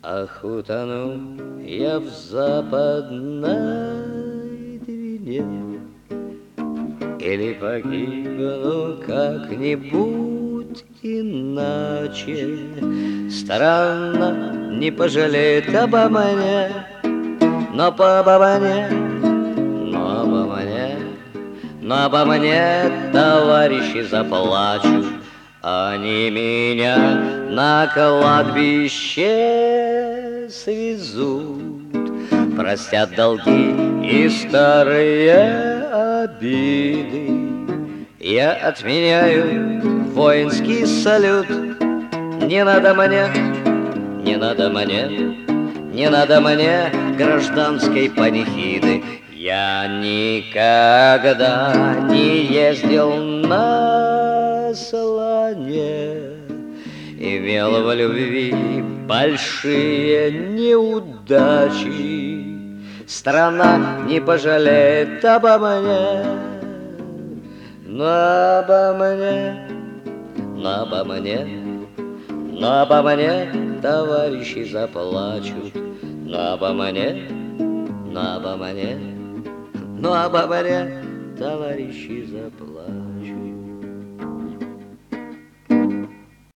Ах, утону я в западной Двине, или погибну как-нибудь иначе. Странно, не пожалеет обо мне, но обо мне, но обо мне товарищи заплачут. Они меня на кладбище свезут, простят долги и старые обиды. Я отменяю воинский салют. Не надо мне, не надо мне, не надо мне гражданской панихиды. Я никогда не ездил на слоне, имел в любви большие неудачи. Страна не пожалеет обо мне, но обо мне, но обо мне, но обо мне товарищи заплачут. Но обо мне, но обо мне, но обо мне товарищи заплачут.